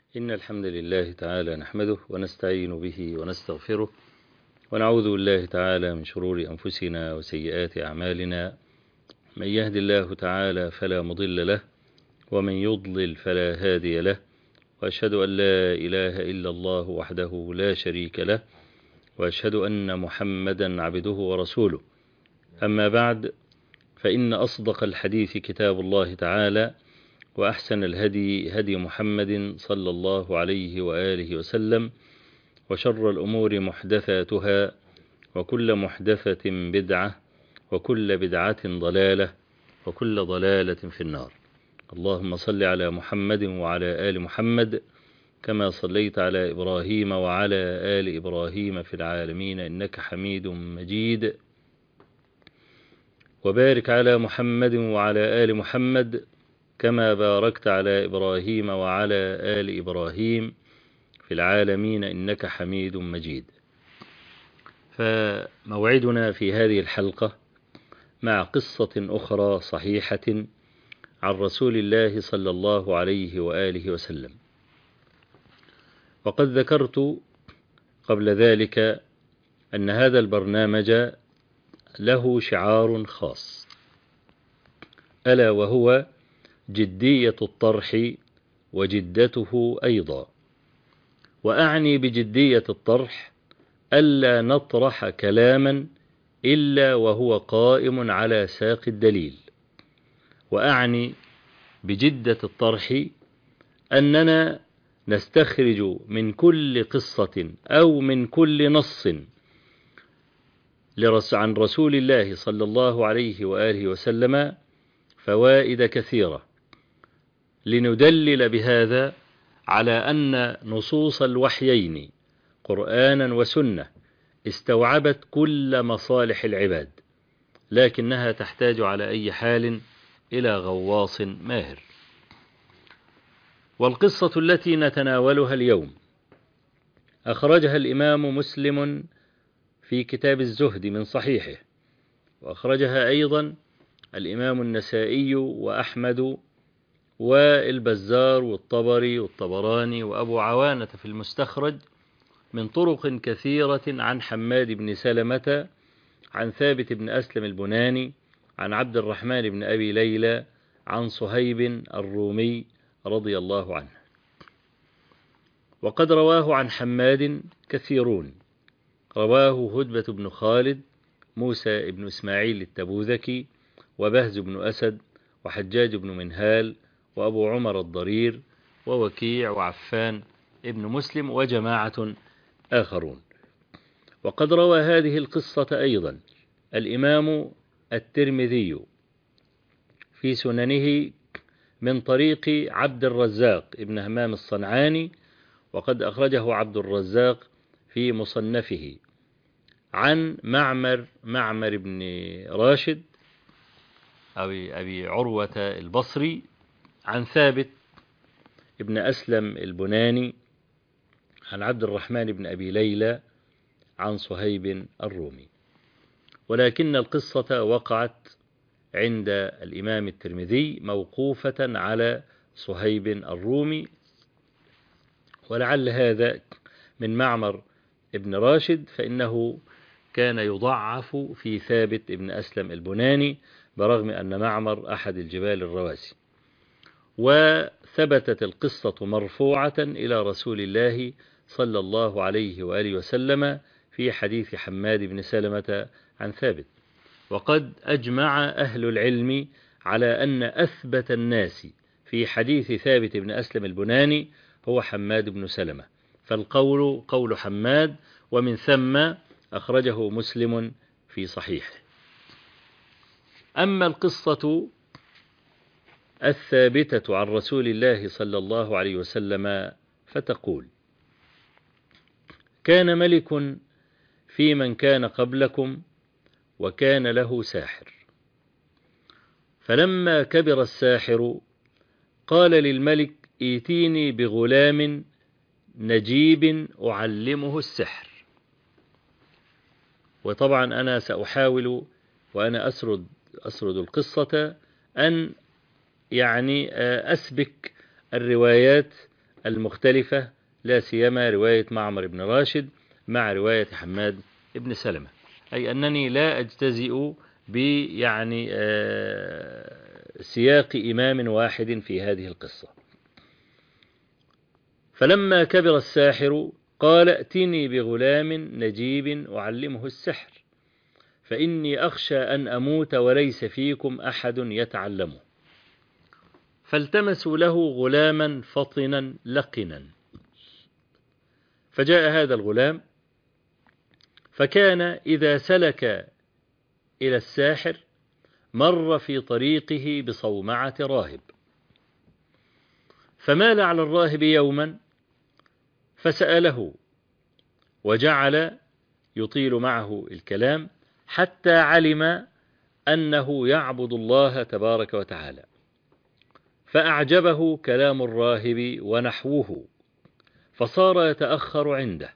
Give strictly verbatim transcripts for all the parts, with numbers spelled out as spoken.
إن الحمد لله تعالى نحمده ونستعين به ونستغفره ونعوذ بالله تعالى من شرور أنفسنا وسيئات أعمالنا. من يهد الله تعالى فلا مضل له ومن يضلل فلا هادي له، وأشهد أن لا إله إلا الله وحده لا شريك له، وأشهد أن محمدا عبده ورسوله. أما بعد، فإن أصدق الحديث كتاب الله تعالى، وأحسن الهدي هدي محمد صلى الله عليه وآله وسلم، وشر الأمور محدثاتها، وكل محدثة بدعة، وكل بدعة ضلالة، وكل ضلالة في النار. اللهم صل على محمد وعلى آل محمد كما صليت على إبراهيم وعلى آل إبراهيم في العالمين إنك حميد مجيد، وبارك على محمد وعلى آل محمد كما باركت على إبراهيم وعلى آل إبراهيم في العالمين إنك حميد مجيد. فموعدنا في هذه الحلقة مع قصة أخرى صحيحة عن رسول الله صلى الله عليه وآله وسلم. وقد ذكرت قبل ذلك أن هذا البرنامج له شعار خاص، ألا وهو جدية الطرح وجدته أيضا. وأعني بجدية الطرح ألا نطرح كلاما إلا وهو قائم على ساق الدليل، وأعني بجدة الطرح أننا نستخرج من كل قصة أو من كل نص عن رسول الله صلى الله عليه وآله وسلم فوائد كثيرة، لندلل بهذا على أن نصوص الوحيين قرآنا وسنة استوعبت كل مصالح العباد، لكنها تحتاج على أي حال إلى غواص ماهر. والقصة التي نتناولها اليوم أخرجها الإمام مسلم في كتاب الزهد من صحيحه، وأخرجها أيضا الإمام النسائي وأحمد والبزار والطبري والطبراني وأبو عوانة في المستخرج من طرق كثيرة عن حماد بن سلمة عن ثابت بن أسلم البناني عن عبد الرحمن بن أبي ليلى عن صهيب الرومي رضي الله عنه. وقد رواه عن حماد كثيرون، رواه هدبة بن خالد، موسى بن إسماعيل التبوذكي، وبهز بن أسد، وحجاج بن منهال، وأبو عمر الضرير، ووكيع، وعفان ابن مسلم، وجماعة آخرون. وقد روى هذه القصة أيضا الإمام الترمذي في سننه من طريق عبد الرزاق ابن همام الصنعاني، وقد أخرجه عبد الرزاق في مصنفه عن معمر معمر بن راشد أبي, أبي عروة البصري عن ثابت ابن أسلم البناني عن عبد الرحمن بن أبي ليلى عن صهيب الرومي. ولكن القصة وقعت عند الإمام الترمذي موقوفة على صهيب الرومي، ولعل هذا من معمر ابن راشد، فإنه كان يضعف في ثابت ابن أسلم البناني برغم أن معمر أحد الجبال الرواسي. وثبتت القصة مرفوعة إلى رسول الله صلى الله عليه وآله وسلم في حديث حماد بن سلمة عن ثابت. وقد أجمع أهل العلم على أن أثبت الناس في حديث ثابت بن أسلم البناني هو حماد بن سلمة، فالقول قول حماد، ومن ثم أخرجه مسلم في صحيحه. أما القصة الثابتة عن رسول الله صلى الله عليه وسلم فتقول: كان ملك في من كان قبلكم، وكان له ساحر، فلما كبر الساحر قال للملك: ائتيني بغلام نجيب أعلمه السحر. وطبعا أنا سأحاول وأنا أسرد, أسرد القصة أن يعني أسبك الروايات المختلفة، لا سيما رواية معمر بن راشد مع رواية حماد بن سلمة، أي أنني لا أجتزئ بيعني سياق إمام واحد في هذه القصة. فلما كبر الساحر قال ائتني بغلام نجيب أعلمه السحر فإني أخشى أن أموت وليس فيكم أحد يتعلمه. فالتمسوا له غلاما فطنا لقنا، فجاء هذا الغلام فكان إذا سلك إلى الساحر مر في طريقه بصومعة راهب، فمال على الراهب يوما فسأله وجعل يطيل معه الكلام حتى علم أنه يعبد الله تبارك وتعالى، فأعجبه كلام الراهب ونحوه فصار يتأخر عنده،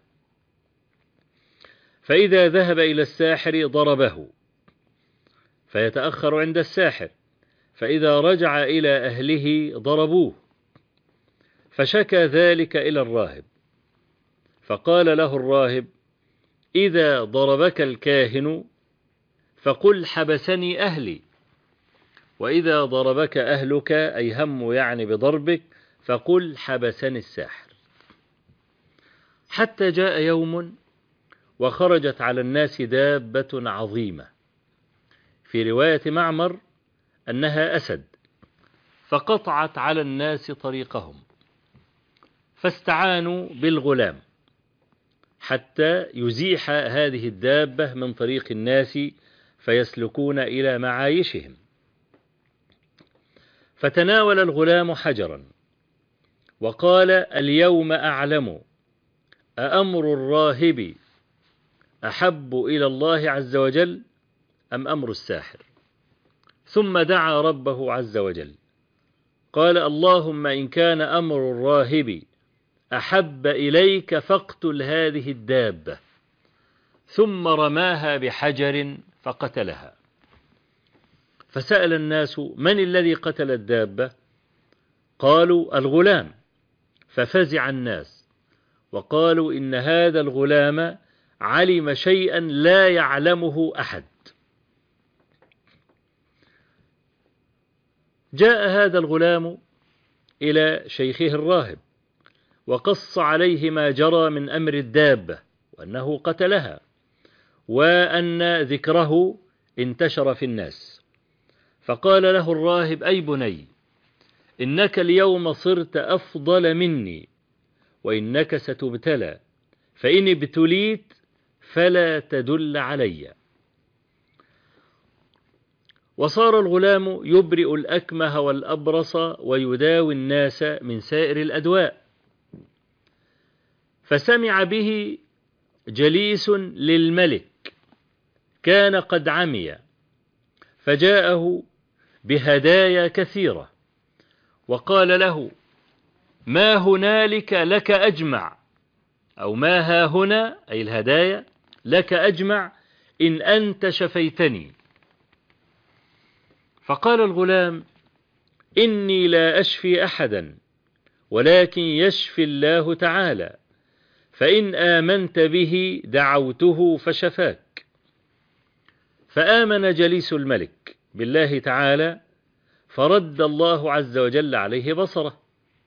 فإذا ذهب إلى الساحر ضربه فيتأخر عند الساحر، فإذا رجع إلى أهله ضربوه، فشكى ذلك إلى الراهب، فقال له الراهب إذا ضربك الكاهن فقل حبسني أهلي، وإذا ضربك أهلك أي هم يعني بضربك فقل حبسني الساحر. حتى جاء يوم وخرجت على الناس دابة عظيمة، في رواية معمر أنها أسد، فقطعت على الناس طريقهم، فاستعانوا بالغلام حتى يزيح هذه الدابة من طريق الناس فيسلكون إلى معايشهم. فتناول الغلام حجرا وقال اليوم أعلم أأمر الراهب أحب إلى الله عز وجل أم أمر الساحر؟ ثم دعا ربه عز وجل قال اللهم إن كان أمر الراهب أحب إليك فاقتل هذه الدابة، ثم رماها بحجر فقتلها. فسأل الناس من الذي قتل الدابة؟ قالوا الغلام، ففزع الناس وقالوا إن هذا الغلام علم شيئا لا يعلمه أحد. جاء هذا الغلام إلى شيخه الراهب وقص عليه ما جرى من أمر الدابة وأنه قتلها، وأن ذكره انتشر في الناس. فقال له الراهب أي بني إنك اليوم صرت أفضل مني وإنك ستبتلى، فإن ابتليت فلا تدل علي. وصار الغلام يبرئ الأكمه والأبرص ويداوي الناس من سائر الأدواء. فسمع به جليس للملك كان قد عمي، فجاءه بهدايا كثيرة وقال له ما هنالك لك أجمع، أو ما ها هنا أي الهدايا لك أجمع إن أنت شفيتني. فقال الغلام إني لا أشفي أحدا ولكن يشفي الله تعالى، فإن آمنت به دعوته فشفاك. فآمن جليس الملك بالله تعالى فرد الله عز وجل عليه بصره.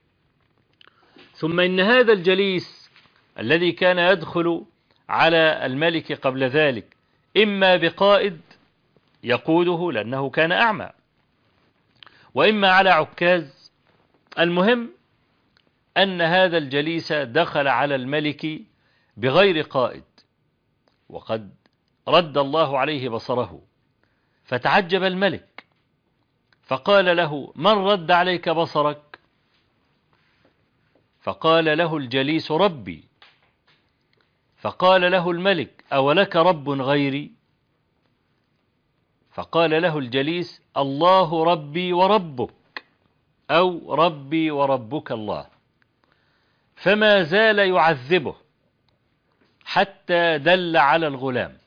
ثم إن هذا الجليس الذي كان يدخل على الملك قبل ذلك إما بقائد يقوده لأنه كان أعمى، وإما على عكاز، المهم أن هذا الجليس دخل على الملك بغير قائد، وقد رد الله عليه بصره. فتعجب الملك فقال له من رد عليك بصرك؟ فقال له الجليس ربي. فقال له الملك أولك رب غيري؟ فقال له الجليس الله ربي وربك، أو ربي وربك الله. فما زال يعذبه حتى دل على الغلام.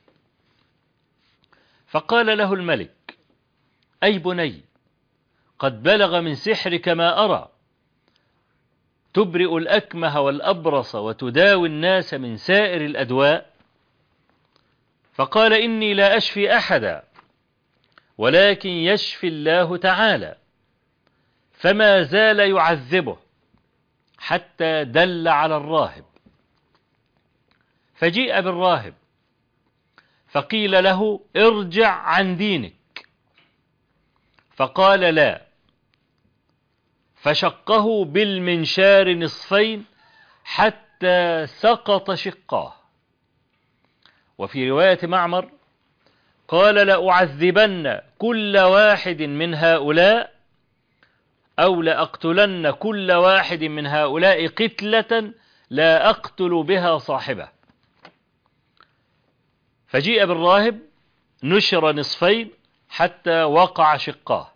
فقال له الملك أي بني قد بلغ من سحرك ما أرى، تبرئ الأكمه والأبرص وتداوي الناس من سائر الأدواء؟ فقال إني لا أشفي أحدا ولكن يشفي الله تعالى. فما زال يعذبه حتى دل على الراهب، فجيء بالراهب فقيل له ارجع عن دينك، فقال لا، فشقه بالمنشار نصفين حتى سقط شقاه. وفي رواية معمر قال لأعذبن كل واحد من هؤلاء أو لأقتلن كل واحد من هؤلاء قتلة لا أقتل بها صاحبه. فجيء بالراهب نشر نصفين حتى وقع شقاه،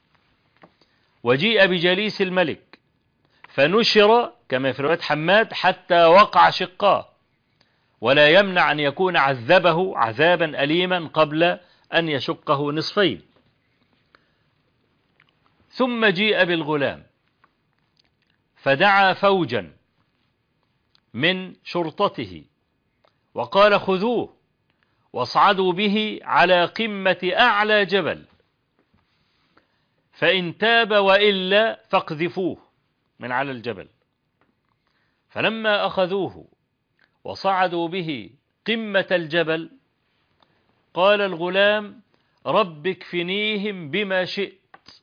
وجيء بجليس الملك فنشر كما في رواية حماد حتى وقع شقاه، ولا يمنع أن يكون عذبه عذابا أليما قبل أن يشقه نصفين. ثم جيء بالغلام فدعا فوجا من شرطته وقال خذوه واصعدوا به على قمة أعلى جبل، فإن تاب وإلا فاقذفوه من على الجبل. فلما أخذوه وصعدوا به قمة الجبل قال الغلام رب اكفنيهم بما شئت،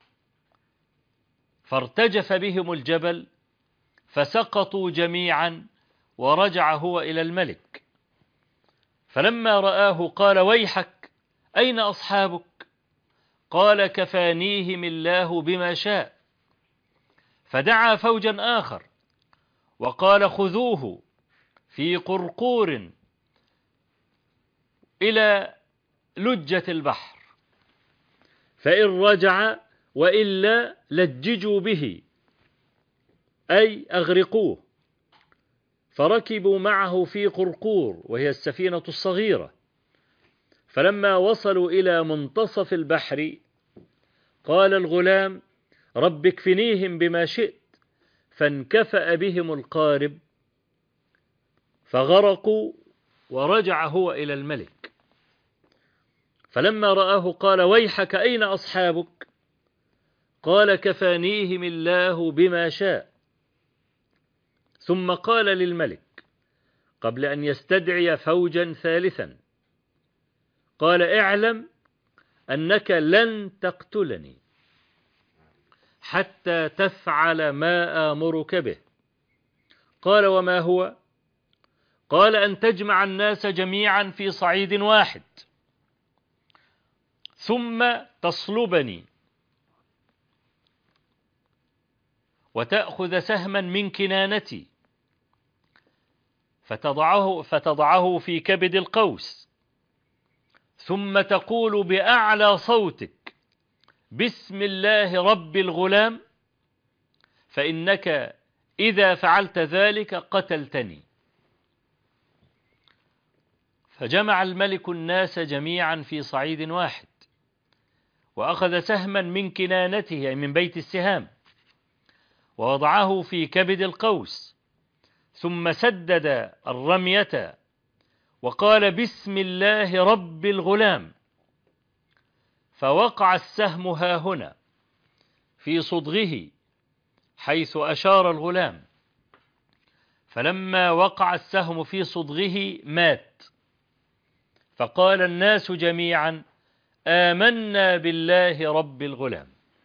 فارتجف بهم الجبل فسقطوا جميعا ورجع هو إلى الملك. فلما رآه قال ويحك أين أصحابك؟ قال كفانيهم الله بما شاء. فدعا فوجا آخر وقال خذوه في قرقور إلى لجة البحر، فإن رجع وإلا لججوا به أي أغرقوه. فركبوا معه في قرقور وهي السفينة الصغيرة، فلما وصلوا إلى منتصف البحر قال الغلام رب اكفنيهم بما شئت، فانكفأ بهم القارب فغرقوا ورجع هو إلى الملك. فلما رآه قال ويحك أين أصحابك؟ قال كفانيهم الله بما شاء. ثم قال للملك قبل أن يستدعي فوجا ثالثا قال اعلم أنك لن تقتلني حتى تفعل ما آمرك به. قال وما هو؟ قال أن تجمع الناس جميعا في صعيد واحد ثم تصلبني وتأخذ سهما من كنانتي فتضعه, فتضعه في كبد القوس، ثم تقول بأعلى صوتك بسم الله رب الغلام، فإنك إذا فعلت ذلك قتلتني. فجمع الملك الناس جميعا في صعيد واحد وأخذ سهما من كنانته أي من بيت السهام ووضعه في كبد القوس، ثم سدد الرمية وقال بسم الله رب الغلام، فوقع السهم هاهنا في صدغه حيث أشار الغلام. فلما وقع السهم في صدغه مات. فقال الناس جميعا آمنا بالله رب الغلام.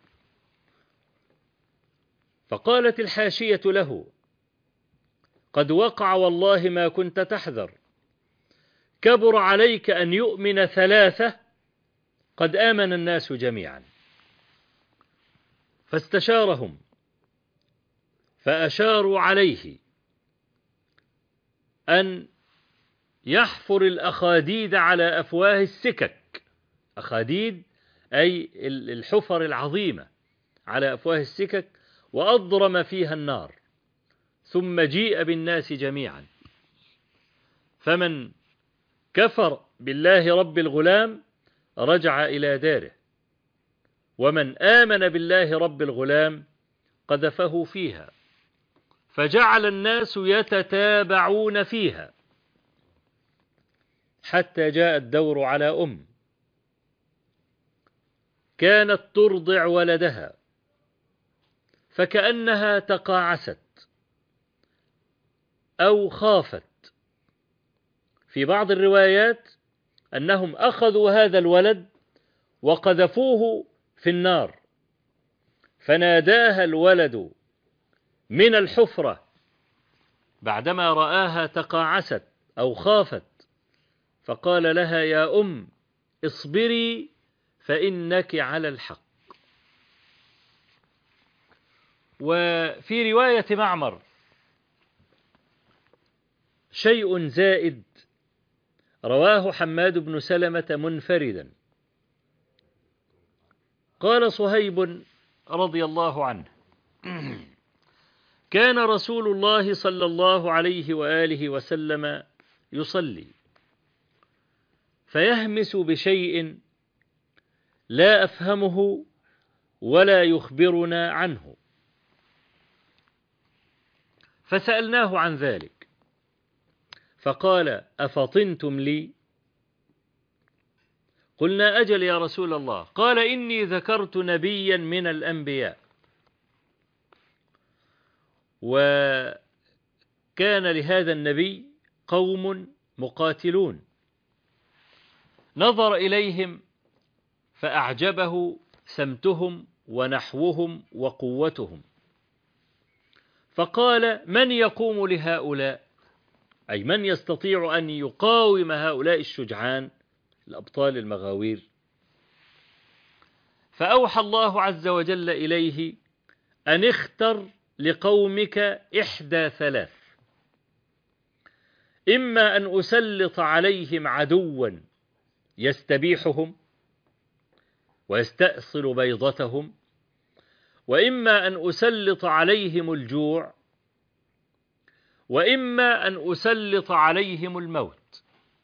فقالت الحاشية له قد وقع والله ما كنت تحذر، كبر عليك أن يؤمن ثلاثة قد آمن الناس جميعا. فاستشارهم فأشاروا عليه أن يحفر الأخاديد على أفواه السكك، أخاديد أي الحفر العظيمة على أفواه السكك، وأضرم فيها النار، ثم جيء بالناس جميعا. فمن كفر بالله رب الغلام رجع إلى داره، ومن آمن بالله رب الغلام قذفه فيها فجعل الناس يتتابعون فيها حتى جاء الدور على أم كانت ترضع ولدها، فكأنها تقاعست أو خافت. في بعض الروايات أنهم أخذوا هذا الولد وقذفوه في النار، فناداها الولد من الحفرة بعدما رآها تقاعست أو خافت، فقال لها: يا أم اصبري فإنك على الحق. وفي رواية معمر شيء زائد رواه حماد بن سلمة منفردا، قال صهيب رضي الله عنه: كان رسول الله صلى الله عليه وآله وسلم يصلي فيهمس بشيء لا أفهمه ولا يخبرنا عنه، فسألناه عن ذلك فقال: أفطنتم لي؟ قلنا: أجل يا رسول الله. قال: إني ذكرت نبيا من الأنبياء، وكان لهذا النبي قوم مقاتلون، نظر إليهم فأعجبه سمتهم ونحوهم وقوتهم، فقال: من يقوم لهؤلاء؟ أي من يستطيع أن يقاوم هؤلاء الشجعان الأبطال المغاوير؟ فأوحى الله عز وجل إليه أن اختر لقومك إحدى ثلاث: إما أن أسلط عليهم عدوا يستبيحهم ويستأصل بيضتهم، وإما أن أسلط عليهم الجوع، وإما أن أسلط عليهم الموت.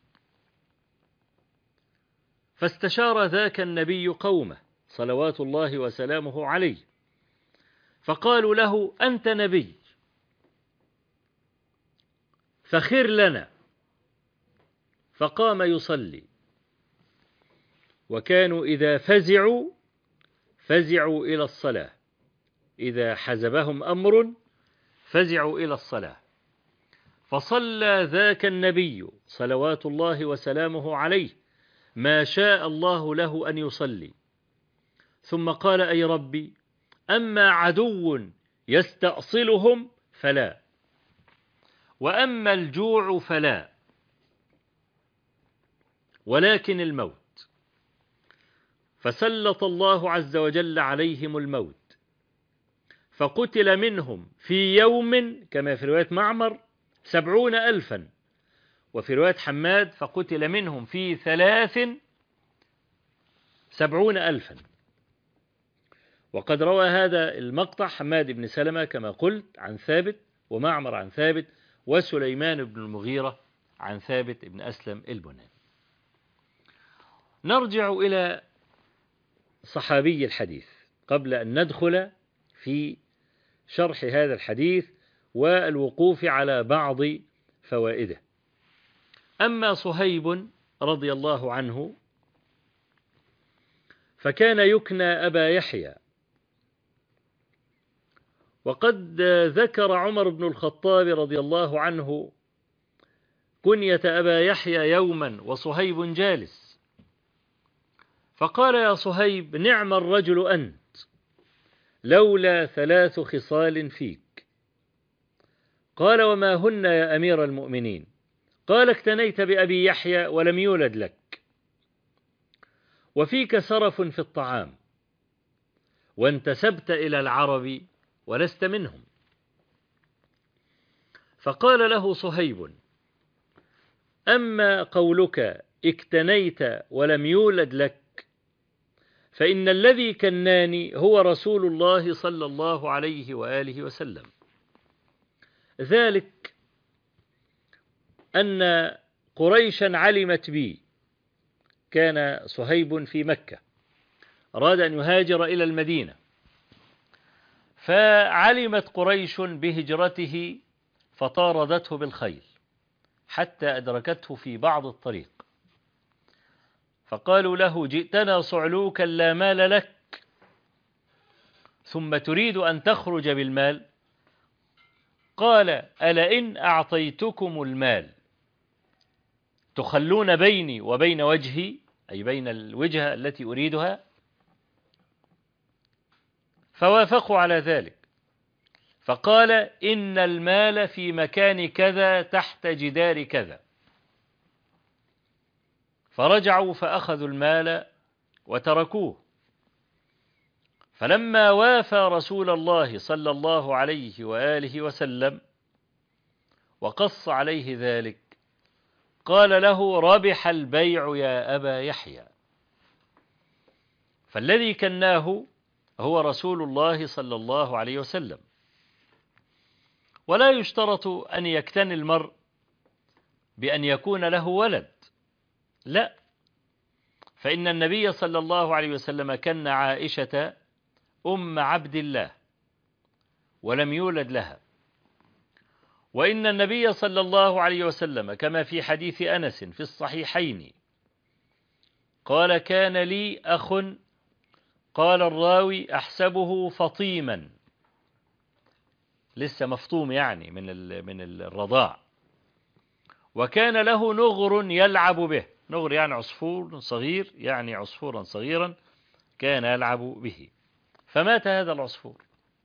فاستشار ذاك النبي قومه صلوات الله وسلامه عليه، فقالوا له: أنت نبي فخر لنا. فقام يصلي، وكانوا إذا فزعوا فزعوا إلى الصلاة، إذا حزبهم أمر فزعوا إلى الصلاة. فصلى ذاك النبي صلوات الله وسلامه عليه ما شاء الله له أن يصلي، ثم قال: أي ربي، أما عدو يستأصلهم فلا، وأما الجوع فلا، ولكن الموت. فسلط الله عز وجل عليهم الموت، فقتل منهم في يوم كما في رواية معمر سبعون ألفا، وفي رواية حماد فقتل منهم في ثلاث سبعون ألفا. وقد روى هذا المقطع حماد بن سلمة كما قلت عن ثابت، ومعمر عن ثابت، وسليمان بن المغيرة عن ثابت بن أسلم البناني. نرجع إلى صحابي الحديث قبل أن ندخل في شرح هذا الحديث والوقوف على بعض فوائده. أما صهيب رضي الله عنه فكان يكنى أبا يحيى، وقد ذكر عمر بن الخطاب رضي الله عنه كنية أبا يحيى يوما وصهيب جالس، فقال: يا صهيب، نعم الرجل أنت لولا ثلاث خصال فيك. قال: وما هن يا أمير المؤمنين؟ قال: اكتنيت بأبي يحيى ولم يولد لك، وفيك سرف في الطعام، وانتسبت إلى العرب ولست منهم. فقال له صهيب: أما قولك اكتنيت ولم يولد لك، فإن الذي كناني هو رسول الله صلى الله عليه وآله وسلم، ذلك أن قريشا علمت بي. كان صهيب في مكة، أراد أن يهاجر إلى المدينة، فعلمت قريش بهجرته فطاردته بالخيل حتى أدركته في بعض الطريق، فقالوا له جئتنا صعلوكا لا مال لك ثم تريد أن تخرج بالمال؟ قال ألئن أعطيتكم المال تخلون بيني وبين وجهي، أي بين الوجهة التي أريدها؟ فوافقوا على ذلك، فقال إن المال في مكان كذا تحت جدار كذا، فرجعوا فأخذوا المال وتركوه. فلما وافى رسول الله صلى الله عليه وآله وسلم وقص عليه ذلك قال له ربح البيع يا أبا يحيى. فالذي كناه هو رسول الله صلى الله عليه وسلم. ولا يشترط أن يكتني المرء بأن يكون له ولد، لا، فإن النبي صلى الله عليه وسلم كن عائشة أم عبد الله ولم يولد لها، وإن النبي صلى الله عليه وسلم كما في حديث أنس في الصحيحين قال كان لي أخ، قال الراوي أحسبه فطيما، لسه مفطوم يعني من من الرضاع، وكان له نغر يلعب به، نغر يعني عصفور صغير، يعني عصفورا صغيرا كان يلعب به، فمات هذا العصفور.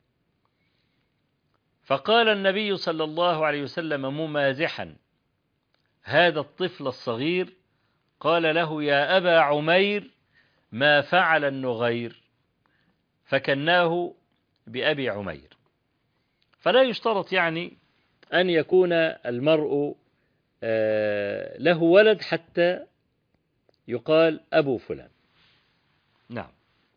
فقال النبي صلى الله عليه وسلم ممازحا هذا الطفل الصغير، قال له يا أبا عمير ما فعل النغير، فكناه بأبي عمير. فلا يشترط يعني أن يكون المرء له ولد حتى يقال أبو فلان. نعم.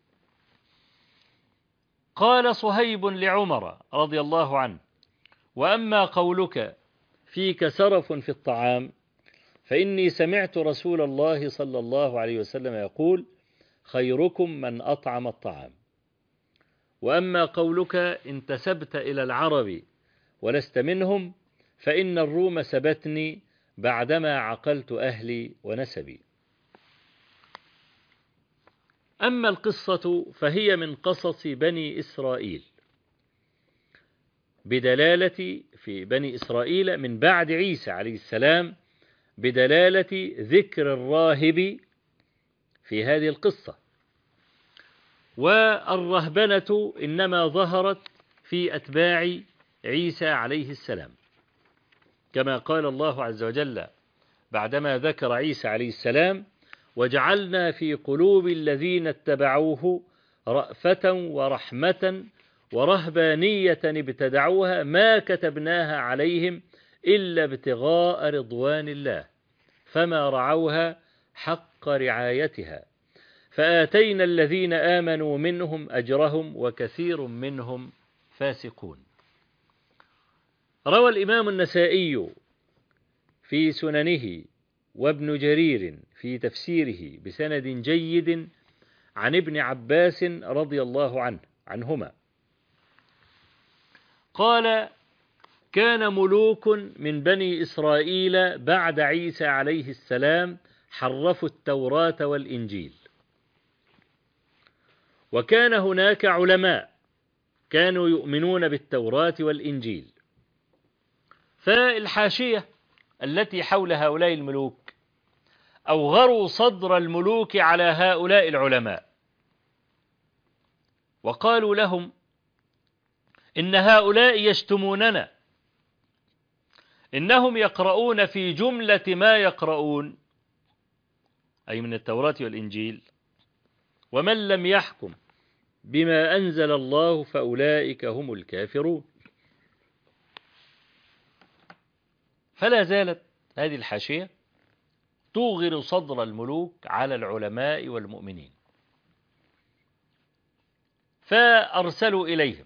قال صهيب لعمر رضي الله عنه وأما قولك فيك سرف في الطعام فإني سمعت رسول الله صلى الله عليه وسلم يقول خيركم من أطعم الطعام. وأما قولك انتسبت إلى العرب ولست منهم فإن الروم سبتني بعدما عقلت أهلي ونسبي. أما القصة فهي من قصص بني إسرائيل بدلالة في بني إسرائيل من بعد عيسى عليه السلام بدلالة ذكر الراهب في هذه القصة. والرهبنة إنما ظهرت في أتباع عيسى عليه السلام، كما قال الله عز وجل بعدما ذكر عيسى عليه السلام وجعلنا في قلوب الذين اتبعوه رأفة ورحمة ورهبانية ابتدعوها ما كتبناها عليهم إلا ابتغاء رضوان الله فما رعوها حق رعايتها فآتينا الذين آمنوا منهم أجرهم وكثير منهم فاسقون. روى الإمام النسائي في سننه وابن جرير في تفسيره بسند جيد عن ابن عباس رضي الله عنه عنهما قال كان ملوك من بني إسرائيل بعد عيسى عليه السلام حرفوا التوراة والإنجيل، وكان هناك علماء كانوا يؤمنون بالتوراة والإنجيل، فالحاشية التي حول هؤلاء الملوك أوغروا صدر الملوك على هؤلاء العلماء وقالوا لهم إن هؤلاء يشتموننا، إنهم يقرؤون في جملة ما يقرؤون أي من التوراة والإنجيل ومن لم يحكم بما أنزل الله فأولئك هم الكافرون. فلا زالت هذه الحاشية توغر صدر الملوك على العلماء والمؤمنين، فأرسلوا إليهم،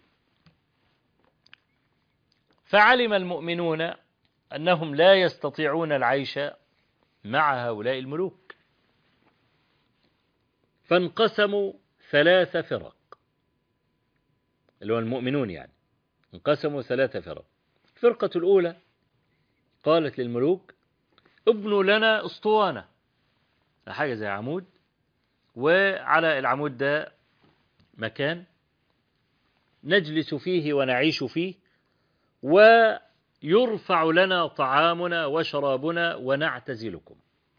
فعلم المؤمنون أنهم لا يستطيعون العيش مع هؤلاء الملوك، فانقسموا ثلاث فرق. اللي هو المؤمنون يعني، انقسموا ثلاثة فرق. الفرقة الأولى قالت للملوك ابنوا لنا أسطوانة، حاجة زي عمود، وعلى العمود ده مكان نجلس فيه ونعيش فيه، ويرفع لنا طعامنا وشرابنا ونعتزلكم.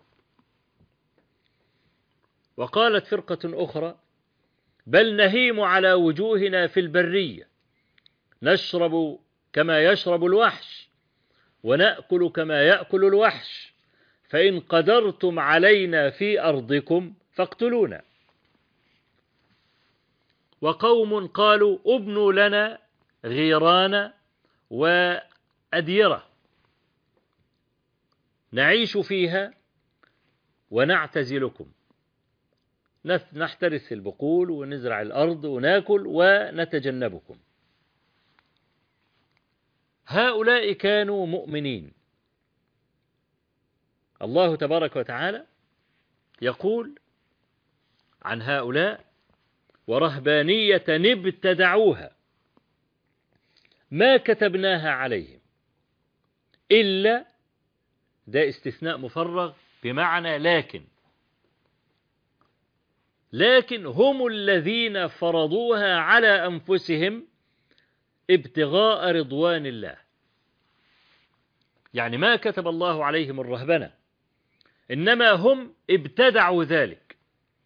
وقالت فرقة أخرى بل نهيم على وجوهنا في البرية، نشرب كما يشرب الوحش ونأكل كما يأكل الوحش، فإن قدرتم علينا في أرضكم فاقتلونا. وقوم قالوا ابنوا لنا غيران وأديرة نعيش فيها ونعتزلكم، نحترث البقول ونزرع الأرض وناكل ونتجنبكم. هؤلاء كانوا مؤمنين. الله تبارك وتعالى يقول عن هؤلاء ورهبانية ابتدعوها ما كتبناها عليهم إلا، ده استثناء مفرغ بمعنى لكن، لكن هم الذين فرضوها على أنفسهم ابتغاء رضوان الله. يعني ما كتب الله عليهم الرهبنة، إنما هم ابتدعوا ذلك،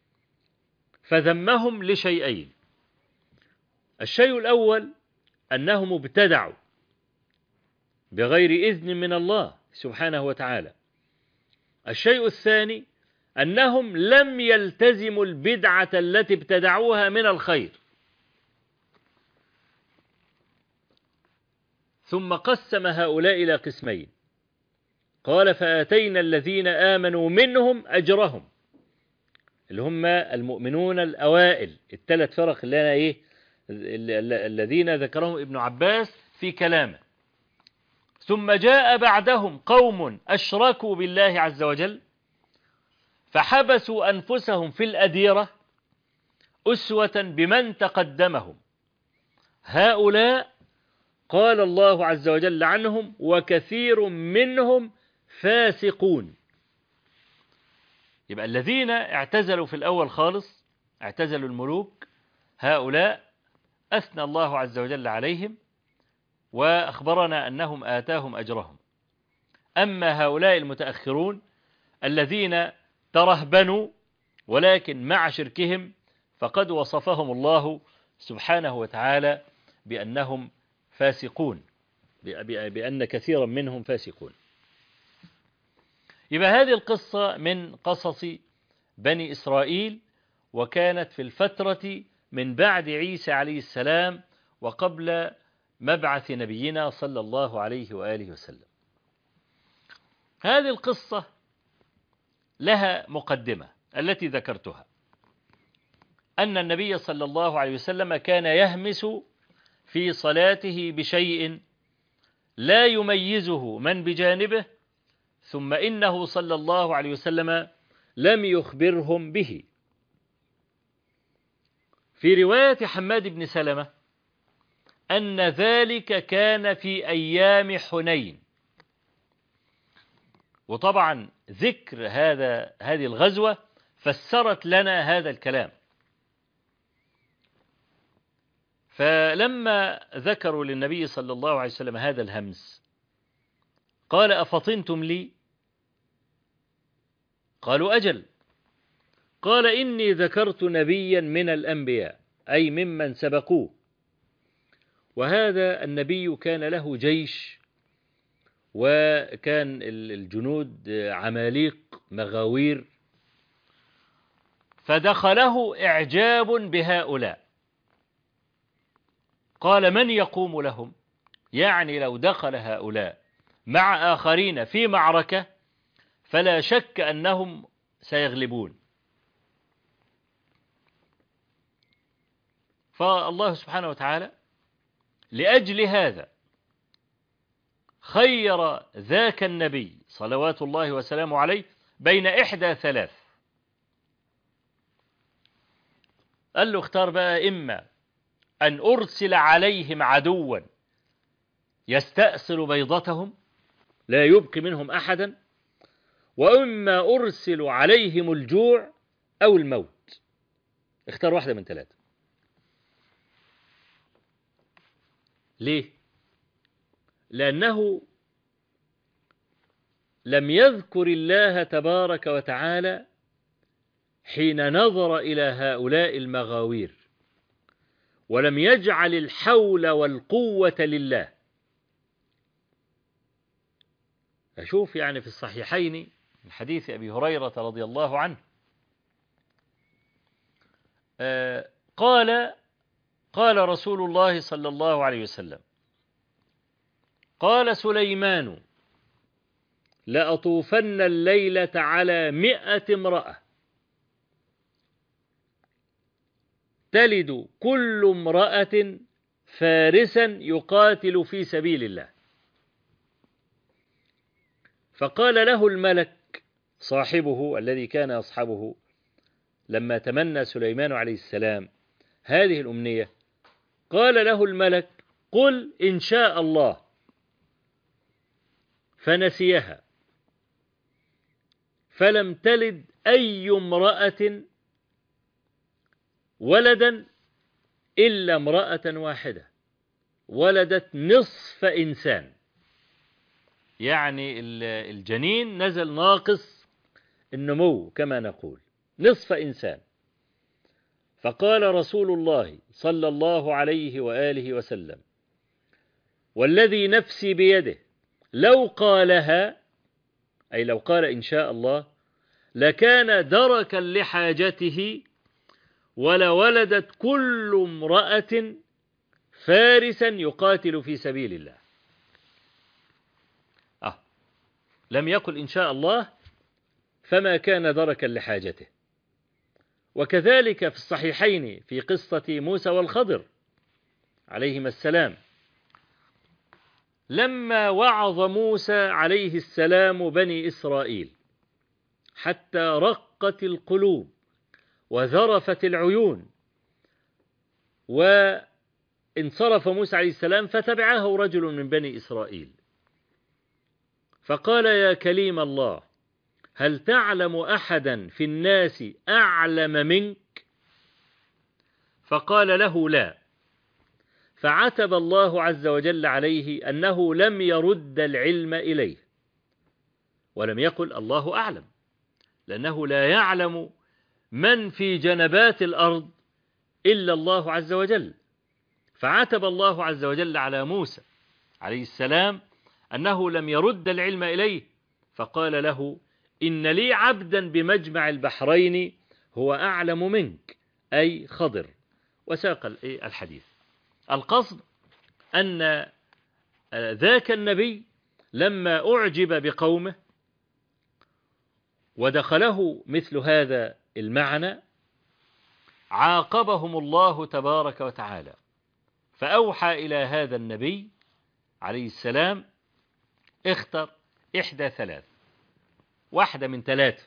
فذمهم لشيئين. الشيء الأول أنهم ابتدعوا بغير إذن من الله سبحانه وتعالى. الشيء الثاني أنهم لم يلتزموا البدعة التي ابتدعوها من الخير. ثم قسم هؤلاء إلى قسمين، قال فآتينا الذين آمنوا منهم أجرهم، اللي هم المؤمنون الأوائل، الثلاث فرق اللي أنا إيه الذين ذكرهم ابن عباس في كلامه. ثم جاء بعدهم قوم أشركوا بالله عز وجل فحبسوا أنفسهم في الأديرة أسوة بمن تقدمهم. هؤلاء قال الله عز وجل عنهم وكثير منهم فاسقون. يبقى الذين اعتزلوا في الأول خالص، اعتزلوا الملوك، هؤلاء أثنى الله عز وجل عليهم وأخبرنا أنهم آتاهم أجرهم. أما هؤلاء المتأخرون الذين ترهبنوا ولكن مع شركهم فقد وصفهم الله سبحانه وتعالى بأنهم فاسقون، بأن كثيرا منهم فاسقون. يبقى هذه القصة من قصص بني إسرائيل، وكانت في الفترة من بعد عيسى عليه السلام وقبل مبعث نبينا صلى الله عليه وآله وسلم. هذه القصة لها مقدمة التي ذكرتها، أن النبي صلى الله عليه وسلم كان يهمس في صلاته بشيء لا يميزه من بجانبه، ثم إنه صلى الله عليه وسلم لم يخبرهم به. في رواية حماد بن سلمة أن ذلك كان في أيام حنين. وطبعا ذكر هذا هذه الغزوة فسرت لنا هذا الكلام. فلما ذكروا للنبي صلى الله عليه وسلم هذا الهمس قال أفطنتم لي؟ قالوا أجل. قال إني ذكرت نبيا من الأنبياء، أي ممن سبقوه، وهذا النبي كان له جيش، وكان الجنود عماليق مغاوير، فدخله إعجاب بهؤلاء. قال من يقوم لهم؟ يعني لو دخل هؤلاء مع آخرين في معركة فلا شك أنهم سيغلبون. فالله سبحانه وتعالى لأجل هذا خير ذاك النبي صلوات الله وسلامه عليه بين إحدى ثلاث. قال له اختار بقى إما أن أرسل عليهم عدوا يستأصل بيضتهم لا يبقي منهم أحدا، وإما أرسل عليهم الجوع أو الموت. اختار واحدة من ثلاثة. ليه؟ لأنه لم يذكر الله تبارك وتعالى حين نظر إلى هؤلاء المغاوير، ولم يجعل الحول والقوة لله. أشوف يعني في الصحيحين من حديث أبي هريرة رضي الله عنه آه قال قال رسول الله صلى الله عليه وسلم: قال سليمان: لأطوفن الليلة على مئة امرأة تلد كل امرأة فارسا يقاتل في سبيل الله. فقال له الملك صاحبه الذي كان يصحبه لما تمنى سليمان عليه السلام هذه الأمنية، قال له الملك: قل إن شاء الله. فنسيها، فلم تلد أي امرأة ولدا إلا امرأة واحدة ولدت نصف إنسان، يعني الجنين نزل ناقص النمو كما نقول، نصف إنسان. فقال رسول الله صلى الله عليه وآله وسلم: والذي نفسي بيده لو قالها، أي لو قال إن شاء الله، لكان دركا لحاجته ولولدت كل امرأة فارسا يقاتل في سبيل الله. آه. لم يقل إن شاء الله فما كان دركا لحاجته. وكذلك في الصحيحين في قصة موسى والخضر عليهما السلام، لما وعظ موسى عليه السلام بني إسرائيل حتى رقت القلوب وذرفت العيون، وانصرف موسى عليه السلام فتبعه رجل من بني إسرائيل فقال: يا كليم الله، هل تعلم أحدا في الناس أعلم منك؟ فقال له: لا. فعتب الله عز وجل عليه أنه لم يرد العلم إليه، ولم يقل الله أعلم، لأنه لا يعلم من في جنبات الأرض إلا الله عز وجل. فعتب الله عز وجل على موسى عليه السلام أنه لم يرد العلم إليه، فقال له: إن لي عبدا بمجمع البحرين هو أعلم منك، أي خضر. وساق الحديث. القصد أن ذاك النبي لما أعجب بقومه ودخله مثل هذا المعنى عاقبهم الله تبارك وتعالى، فأوحى إلى هذا النبي عليه السلام: اختر إحدى ثلاث، واحدة من ثلاثة.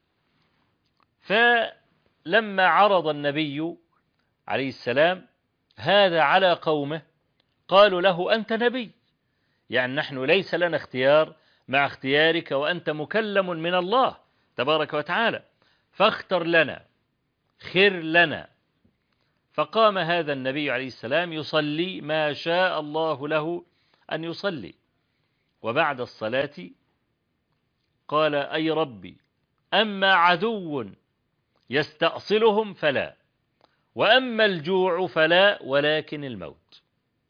فلما عرض النبي عليه السلام هذا على قومه قالوا له: أنت نبي، يعني نحن ليس لنا اختيار مع اختيارك وأنت مكلم من الله تبارك وتعالى، فاختر لنا، خر لنا. فقام هذا النبي عليه السلام يصلي ما شاء الله له أن يصلي، وبعد الصلاة قال: أي ربي، أما عدو يستأصلهم فلا، وأما الجوع فلا، ولكن الموت.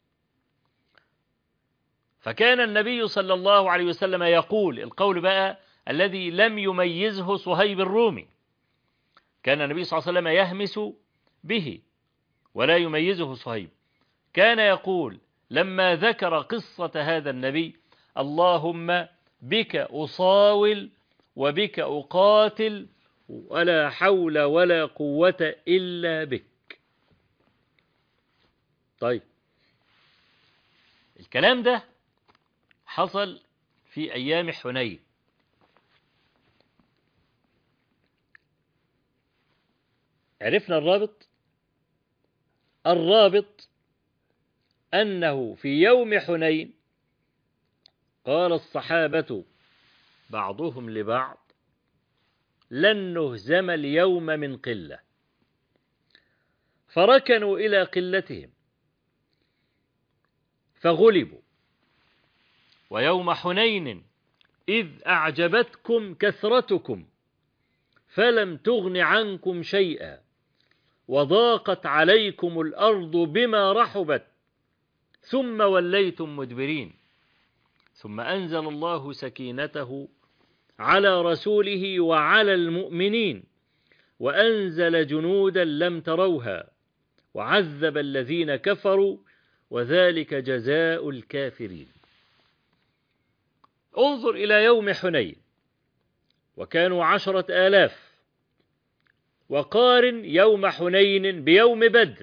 فكان النبي صلى الله عليه وسلم يقول القول بقى الذي لم يميزه صهيب الرومي، كان النبي صلى الله عليه وسلم يهمس به ولا يميزه صهيب، كان يقول لما ذكر قصة هذا النبي: اللهم بك أصاول وبك أقاتل ولا حول ولا قوة إلا بك. طيب، الكلام ده حصل في أيام حنين. عرفنا الرابط؟ الرابط أنه في يوم حنين قال الصحابة بعضهم لبعض لن نهزم اليوم من قلة، فركنوا إلى قلتهم فغلبوا. ويوم حنين إذ أعجبتكم كثرتكم فلم تغن عنكم شيئا وضاقت عليكم الأرض بما رحبت ثم وليتم مدبرين، ثم أنزل الله سكينته على رسوله وعلى المؤمنين وأنزل جنودا لم تروها وعذب الذين كفروا وذلك جزاء الكافرين. انظر إلى يوم حنين وكانوا عشرة آلاف، وقارن يوم حنين بيوم بدر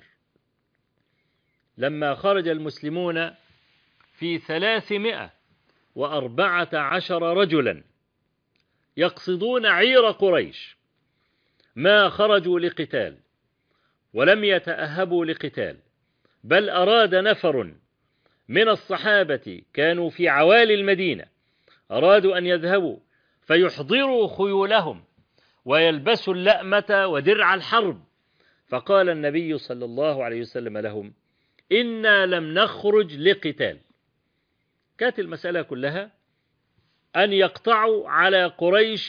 لما خرج المسلمون في ثلاثمائة وأربعة عشر رجلا يقصدون عير قريش، ما خرجوا لقتال ولم يتأهبوا لقتال، بل أراد نفر من الصحابة كانوا في عوالي المدينة أرادوا أن يذهبوا فيحضروا خيولهم ويلبسوا اللأمة ودرع الحرب، فقال النبي صلى الله عليه وسلم لهم إنا لم نخرج لقتال. كانت المسألة كلها أن يقطعوا على قريش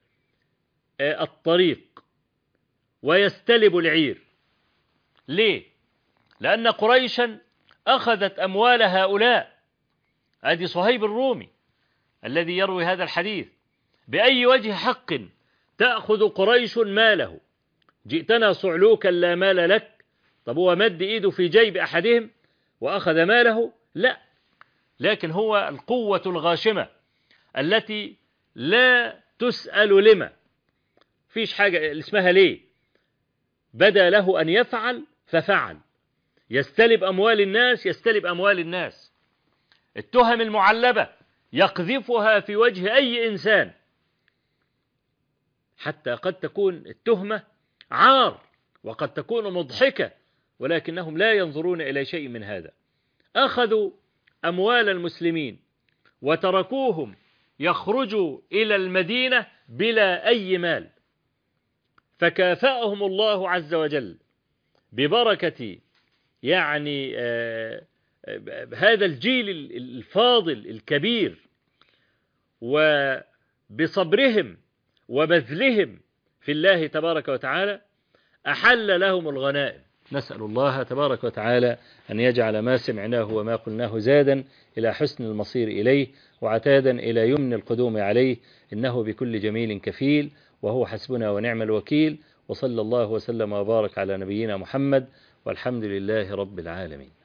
الطريق ويستلبوا العير. ليه؟ لأن قريشا أخذت أموال هؤلاء. أدي صهيب الرومي الذي يروي هذا الحديث، بأي وجه حق تأخذ قريش ماله؟ جئتنا صعلوكا لا مال لك. طب هو مد إيده في جيب أحدهم وأخذ ماله؟ لا، لكن هو القوة الغاشمة التي لا تسأل لما، فيش حاجة اسمها ليه، بدا له أن يفعل ففعل، يستلب أموال الناس يستلب أموال الناس، التهم المعلبة يقذفها في وجه أي إنسان، حتى قد تكون التهمة عار وقد تكون مضحكة، ولكنهم لا ينظرون إلى شيء من هذا. أخذوا أموال المسلمين وتركوهم يخرجوا إلى المدينة بلا أي مال، فكافأهم الله عز وجل ببركة يعني آه هذا الجيل الفاضل الكبير وبصبرهم وبذلهم في الله تبارك وتعالى، أحل لهم الغنائم. نسأل الله تبارك وتعالى أن يجعل ما سمعناه وما قلناه زادا إلى حسن المصير إليه وعتادا إلى يمن القدوم عليه، إنه بكل جميل كفيل وهو حسبنا ونعم الوكيل. وصلى الله وسلم وبارك على نبينا محمد والحمد لله رب العالمين.